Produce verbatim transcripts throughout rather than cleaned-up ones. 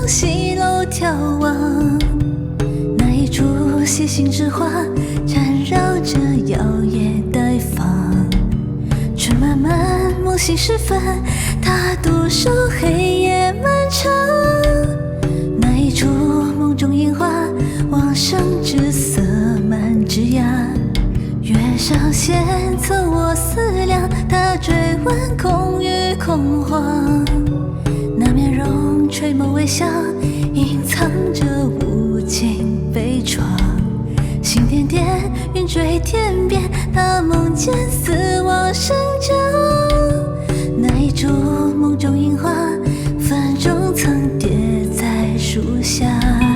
西楼眺望，那一株细心之花缠绕着摇曳待放。春漫漫，梦醒时分，他独守黑夜漫长。那一株梦中樱花，旺盛之色满枝桠。月上弦策我思量，他追问空与空惶。那面容垂眸微笑，隐藏着无尽悲怆。心点点，云追天边，他梦见死亡生长。那一株梦中樱花，风中曾跌在树下。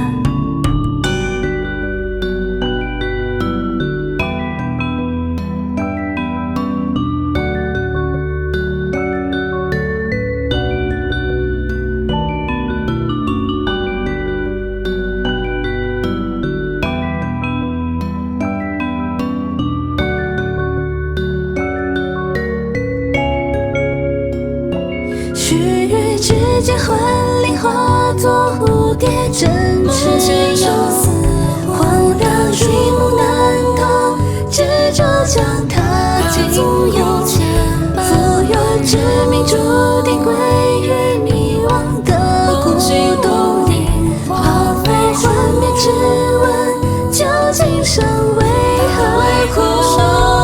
须臾之间，幻灵化作蝴蝶，振翅游。恍然一梦难逃，执着将它紧拥。浮游之命，注定归于迷惘的孤独。抛飞幻灭之吻，究竟生为何苦？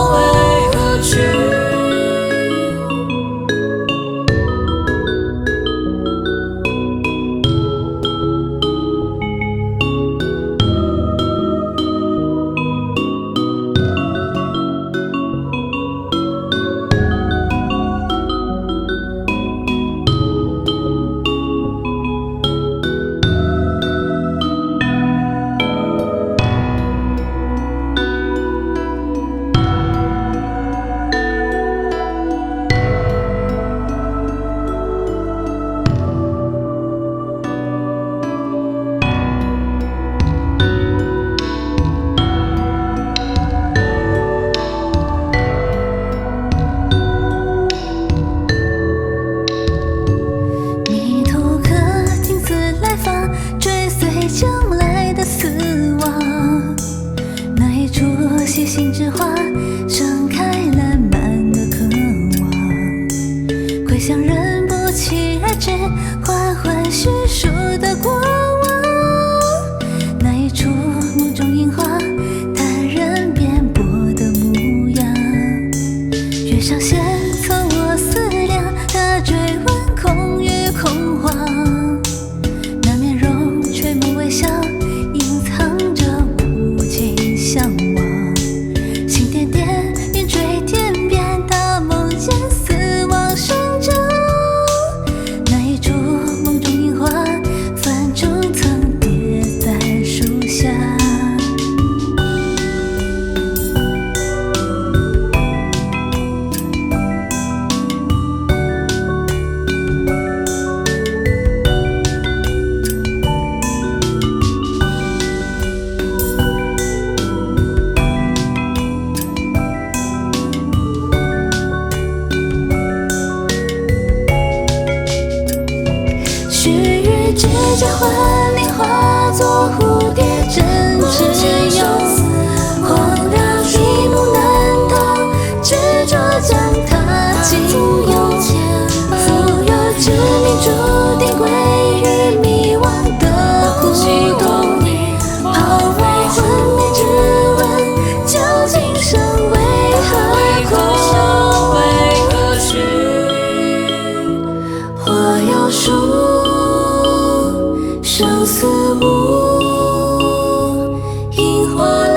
将来的死亡，那一株细心之花，盛开烂漫的渴望。归乡人不期而至，缓缓叙述的过往。那一株梦中樱花，坦然颠簸的模样。月上弦策我思量，他追问空与空惶。微笑隐藏着无尽向往，心点点，云追天边，他梦见死亡生长。那一株梦中樱花，风中曾跌在树下。指尖幻灵化作蝴蝶，振翅游。恍然一梦难逃，执着将它紧拥。浮游之命，注定归于迷惘的孤独。抛飞幻灭之吻，究竟生为何苦？花有树，生死无，樱花。